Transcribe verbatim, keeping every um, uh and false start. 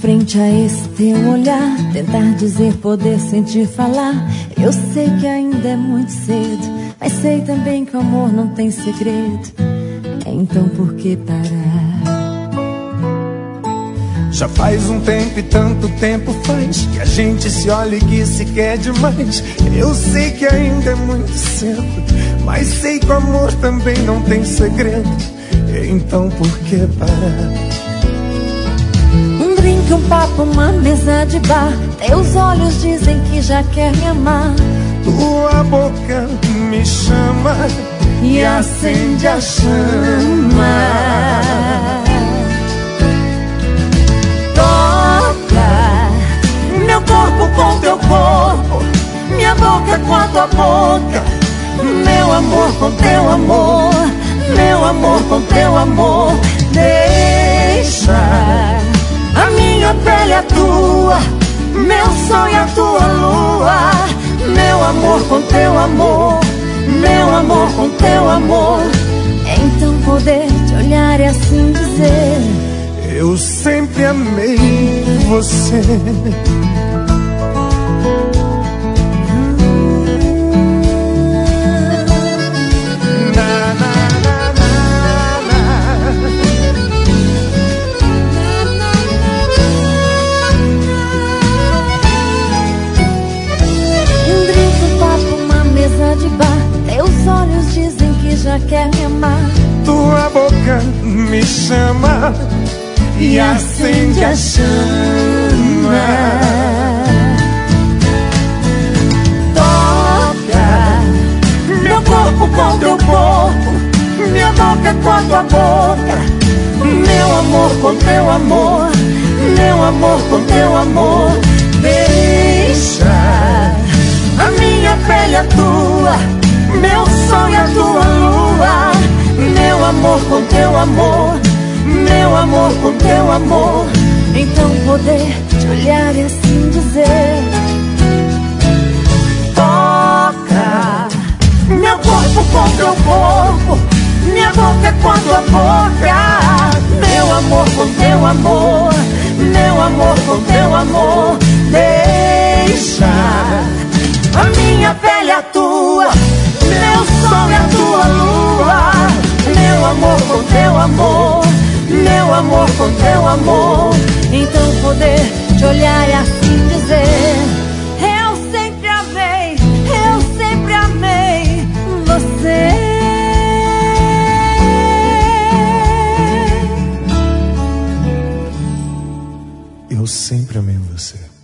frente a esse teu olhar, tentar dizer, poder sentir, falar. Eu sei que ainda é muito cedo, mas sei também que o amor não tem segredo. Então por que parar? Já faz um tempo e tanto tempo faz que a gente se olha e que se quer demais. Eu sei que ainda é muito cedo, mas sei que o amor também não tem segredo. Então por que parar? Um drink, um papo, uma mesa de bar. Teus olhos dizem que já quer me amar. Tua boca me chama e acende a chama. Meu corpo com teu corpo, minha boca com a tua boca. Meu amor com teu amor, meu amor com teu amor. Deixa a minha pele a tua, meu sol e a tua lua. Meu amor com teu amor, meu amor com teu amor. Então poder te olhar e assim dizer: eu sempre amei você. De bar, teus olhos dizem que já quer me amar. Tua boca me chama e acende a chama. Toca meu corpo com teu corpo, minha boca com a tua boca. Meu amor com teu amor, meu amor com teu amor. Deixa a minha pele a tua, meu sol e a tua lua. Meu amor com teu amor, meu amor com teu amor. Então poder te olhar e assim dizer: toca meu corpo com teu corpo, minha boca com a tua boca. Meu amor com teu amor, meu amor com teu amor. Deixa a minha pele a tua, meu sol e a tua lua. Meu amor com teu amor, meu amor com teu amor. Então poder te olhar e assim dizer: eu sempre amei, eu sempre amei você. Eu sempre amei você.